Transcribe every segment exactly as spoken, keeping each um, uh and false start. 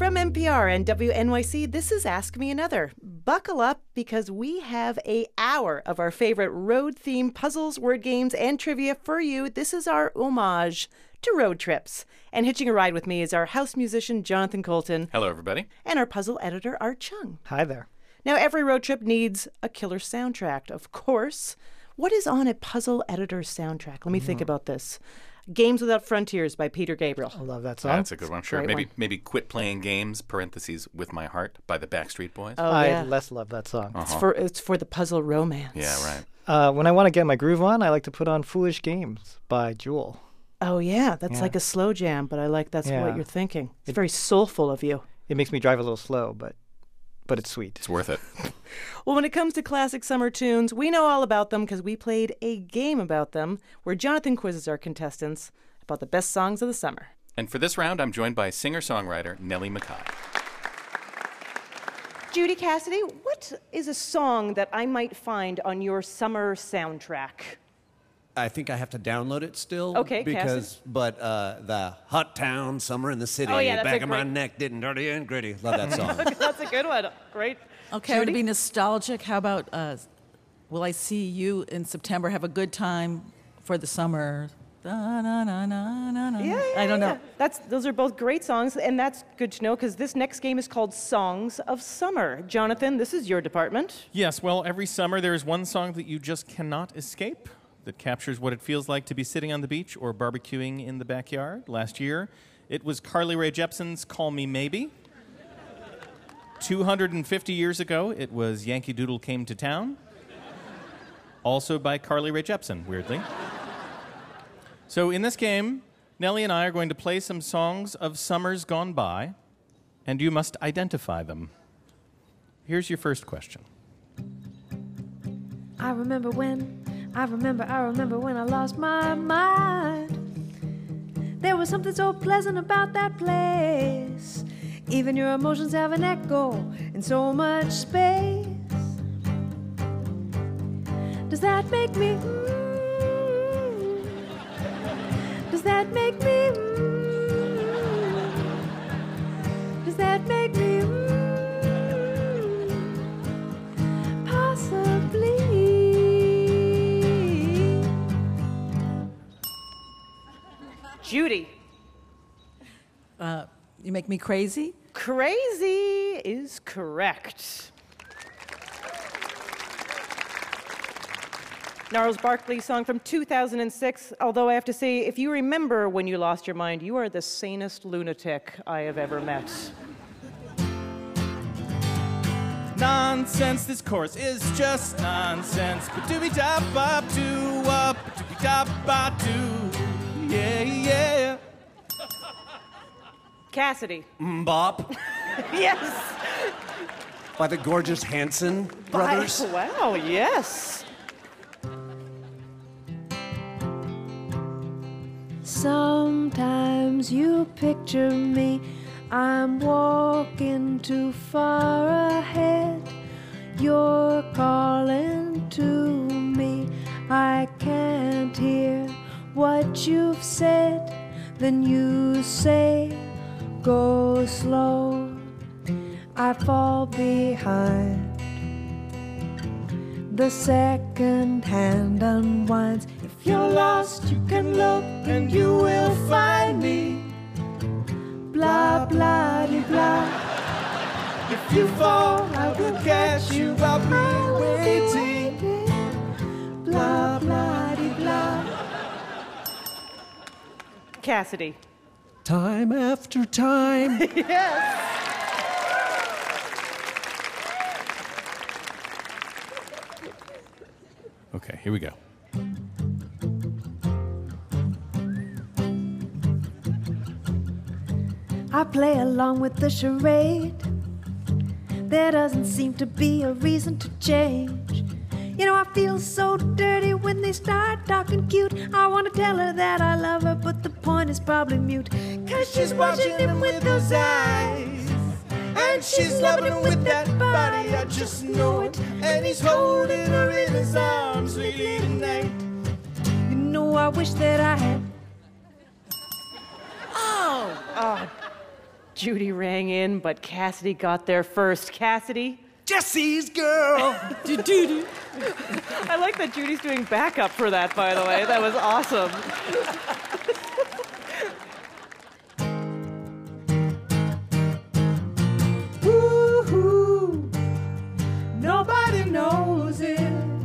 From N P R and W N Y C, this is Ask Me Another. Buckle up because we have a hour of our favorite road-themed puzzles, word games, and trivia for you. This is our homage to road trips. And hitching a ride with me is our house musician, Jonathan Colton. Hello, everybody. And our puzzle editor, Art Chung. Hi there. Now, every road trip needs a killer soundtrack, of course. What is on a puzzle editor's soundtrack? Let me mm-hmm. think about this. Games Without Frontiers by Peter Gabriel. I love that song. That's a good one, sure. Great maybe one. maybe Quit Playing Games, parentheses, With My Heart by the Backstreet Boys. Oh, I yeah. less love that song. Uh-huh. It's for it's for the puzzle romance. Yeah, right. Uh, when I want to get my groove on, I like to put on Foolish Games by Jewel. Oh, yeah. That's Yeah. like a slow jam, but I like that's Yeah. what you're thinking. It's It- very soulful of you. It makes me drive a little slow, but but it's sweet. It's worth it. Well, when it comes to classic summer tunes, we know all about them because we played a game about them where Jonathan quizzes our contestants about the best songs of the summer. And for this round, I'm joined by singer-songwriter Nellie McKay. Judy Cassidy, what is a song that I might find on your summer soundtrack? I think I have to download it still. Okay, because Cassie. But uh, the Hot Town, Summer in the City, Oh, yeah, that's back a of my great- neck, getting dirty and gritty. Love that song. That's a good one. Great. Okay, to Judy? be nostalgic, how about uh, Will I See You in September? Have a good time for the summer. Da, na, na, na, na, na. Yeah, yeah, I don't yeah. know. That's those are both great songs, and that's good to know because this next game is called Songs of Summer. Jonathan, this is your department. Yes, well, every summer there is one song that you just cannot escape that captures what it feels like to be sitting on the beach or barbecuing in the backyard. Last year, it was Carly Rae Jepsen's Call Me Maybe. two hundred fifty years ago, it was Yankee Doodle Came to Town, also by Carly Rae Jepsen, weirdly. So in this game, Nellie and I are going to play some songs of summers gone by, and you must identify them. Here's your first question. I remember when, I remember, I remember when I lost my mind. There was something so pleasant about that place. Even your emotions have an echo in so much space. Does that make me, mm, does that make me, mm, does that make me, mm, possibly? Judy. Uh, you make me crazy? Crazy is correct. Gnarls Barkley song from two thousand six, although I have to say, if you remember when you lost your mind, you are the sanest lunatic I have ever met. Nonsense, this chorus is just nonsense. Ba-dooby-da-ba-doo-wop, ba-dooby-da-ba-doo. Yeah, yeah. Cassidy. Mbop Yes. by the gorgeous Hanson brothers. By- wow, yes. Sometimes you picture me, I'm walking too far ahead. You're calling to me, I can't hear what you've said. Then you say, go slow, I fall behind. The second hand unwinds. If you're lost, you can look and you will find me. Blah, blah, de blah. If you fall, I will catch you. I'll be waiting. Blah, blah, de blah. Cassidy. Time after time. Yes. Okay, here we go. I play along with the charade. There doesn't seem to be a reason to change. You know, I feel so dirty when they start talking cute. I want to tell her that I love her, but the point is probably mute. Cause she's watching him with those eyes, and she's loving him with that body, I just know it. And he's holding her in his arms really tonight. You know, I wish that I had. Oh! Oh, Judy rang in, but Cassidy got there first. Cassidy? Jesse's girl. I like that Judy's doing backup for that, by the way. That was awesome. Woo-hoo. Nobody knows it.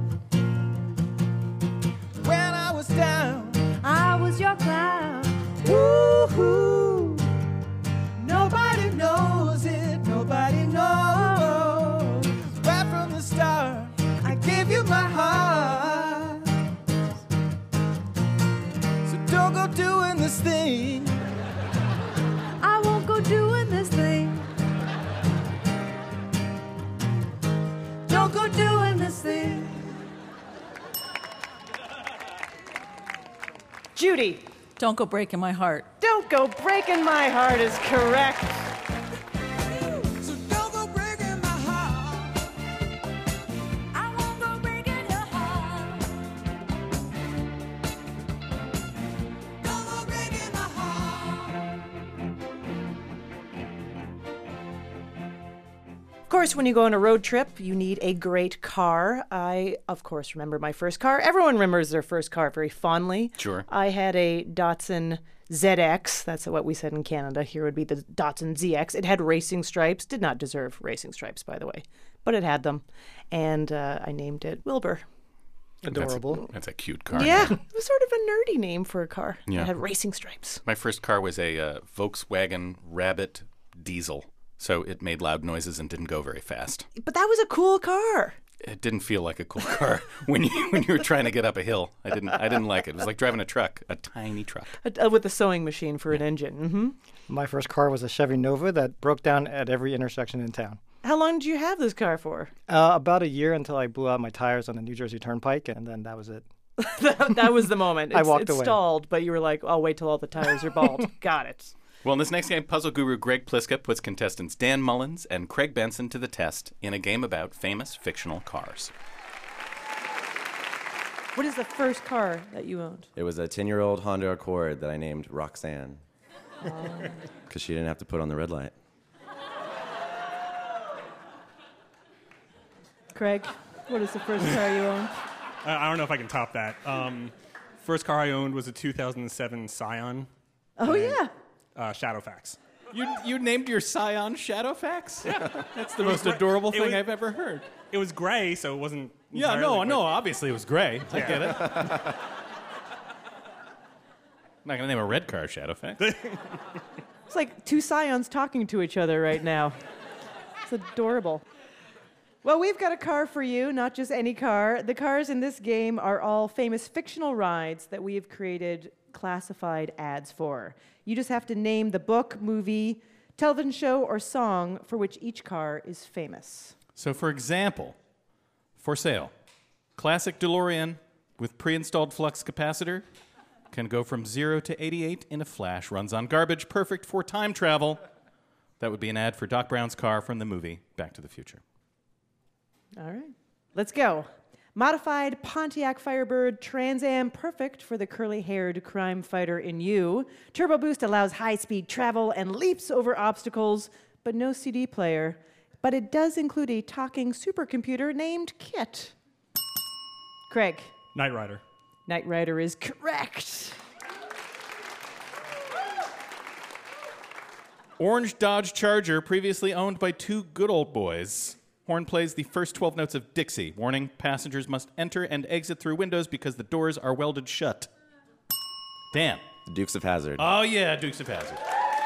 When I was down, I was your clown. woo-hoo. Nobody knows it. Nobody knows. Right from the start, I gave you my heart. So don't go doing this thing. I won't go doing this thing. Don't go doing this thing. Judy, Don't go breaking my heart. don't go breaking my heart is correct. So don't go breaking my heart. I won't go breaking your heart. Don't go breaking my heart. Of course, when you go on a road trip, you need a great car. I, of course, remember my first car. Everyone remembers their first car very fondly. Sure. I had a Datsun Z X. That's what we said in Canada. Here would be the Datsun Z X. It had racing stripes. Did not deserve racing stripes, by the way. But it had them. And uh, I named it Wilbur. Adorable. That's a, that's a cute car. Yeah. It was sort of a nerdy name for a car. Yeah. It had racing stripes. My first car was a uh, Volkswagen Rabbit diesel, so it made loud noises and didn't go very fast. But that was a cool car. It didn't feel like a cool car when you when you were trying to get up a hill. I didn't I didn't like it. It was like driving a truck, a tiny truck. Uh, with a sewing machine for an engine. hmm My first car was a Chevy Nova that broke down at every intersection in town. How long did you have this car for? Uh, about a year until I blew out my tires on the New Jersey Turnpike, and then that was it. that, that was the moment. I It's- walked it away. stalled, but you were like, I'll wait till all the tires are bald. Got it. Well, in this next game, puzzle guru Greg Pliska puts contestants Dan Mullins and Craig Benson to the test in a game about famous fictional cars. What is the first car that you owned? It was a ten-year-old Honda Accord that I named Roxanne. Because she didn't have to put on the red light. Craig, what is the first car you owned? I I don't know if I can top that. Um, first car I owned was a two thousand seven Scion, Oh, yeah. uh, Shadowfax. You you named your Scion Shadowfax? Yeah. That's the most adorable it thing was- I've ever heard. It was gray, so it wasn't. Yeah, entirely, no, but- no, obviously it was gray. I get it. I'm not going to name a red car Shadowfax. It's like two scions talking to each other right now. It's adorable. Well, we've got a car for you, not just any car. The cars in this game are all famous fictional rides that we have created classified ads for. You just have to name the book, movie, television show, or song for which each car is famous. So, for example, for sale, classic DeLorean with pre-installed flux capacitor can go from zero to eighty-eight in a flash, runs on garbage, perfect for time travel. That would be an ad for Doc Brown's car from the movie Back to the Future. All right. Let's go. Modified Pontiac Firebird Trans Am, perfect for the curly-haired crime fighter in you. Turbo Boost allows high-speed travel and leaps over obstacles, but no C D player. But it does include a talking supercomputer named Kit. Craig, Knight Rider. Knight Rider is correct. Orange Dodge Charger, previously owned by two good old boys. Horn plays the first twelve notes of Dixie. Warning, passengers must enter and exit through windows because the doors are welded shut. Dan. The Dukes of Hazzard. Oh, yeah, Dukes of Hazzard.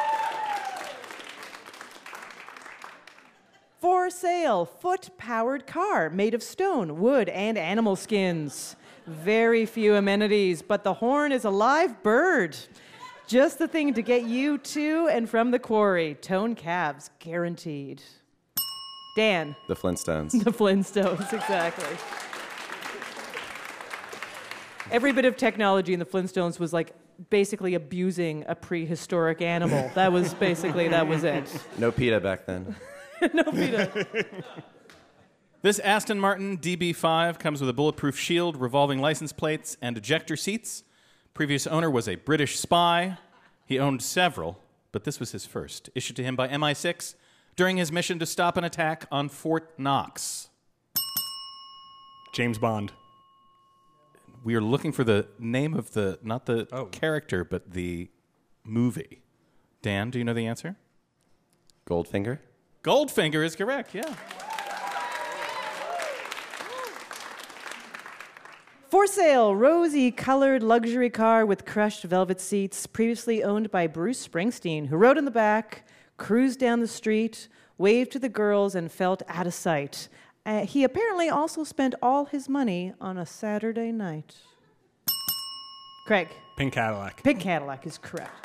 For sale, foot-powered car made of stone, wood, and animal skins. Very few amenities, but the horn is a live bird. Just the thing to get you to and from the quarry. Tone calves guaranteed. Dan. The Flintstones. The Flintstones, exactly. Every bit of technology in the Flintstones was like basically abusing a prehistoric animal. That was basically, that was it. No PETA back then. No, Peter. This Aston Martin D B five comes with a bulletproof shield, revolving license plates, and ejector seats. Previous owner was a British spy. He owned several, but this was his first, issued to him by M I six during his mission to stop an attack on Fort Knox. James Bond. We are looking for the name of the, not the Oh. character, but the movie. Dan, do you know the answer? Goldfinger. Goldfinger is correct, yeah. For sale, rosy colored luxury car with crushed velvet seats, previously owned by Bruce Springsteen, who rode in the back, cruised down the street, waved to the girls, and felt out of sight. Uh, he apparently also spent all his money on a Saturday night. Craig. Pink Cadillac. Pink Cadillac is correct.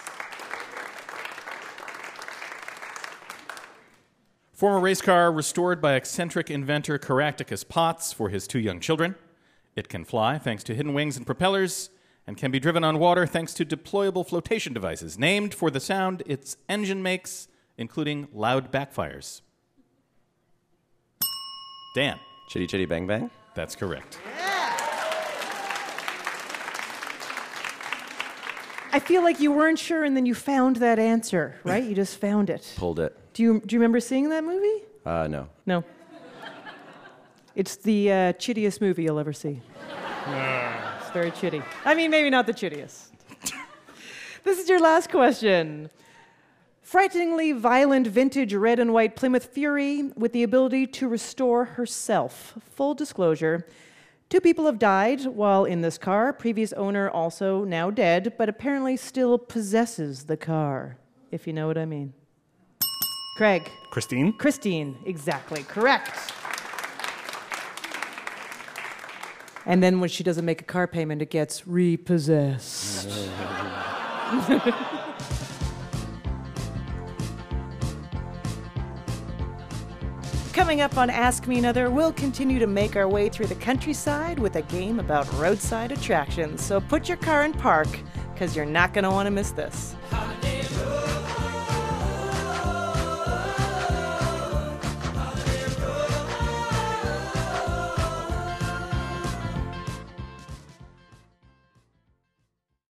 Former race car restored by eccentric inventor Caractacus Potts for his two young children. It can fly thanks to hidden wings and propellers, and can be driven on water thanks to deployable flotation devices, named for the sound its engine makes, including loud backfires. Dan. Chitty Chitty Bang Bang. That's correct. I feel like you weren't sure and then you found that answer, right? You just found it. Pulled it. Do you, do you remember seeing that movie? Uh, no. No. It's the uh, chittiest movie you'll ever see. It's very chitty. I mean, maybe not the chittiest. This is your last question. Frighteningly violent vintage red and white Plymouth Fury with the ability to restore herself. Full disclosure, two people have died while in this car. Previous owner also now dead, but apparently still possesses the car, if you know what I mean. Craig. Christine. Christine, exactly, correct. And then when she doesn't make a car payment, it gets repossessed. Coming up on Ask Me Another, we'll continue to make our way through the countryside with a game about roadside attractions. So put your car in park, because you're not going to want to miss this. How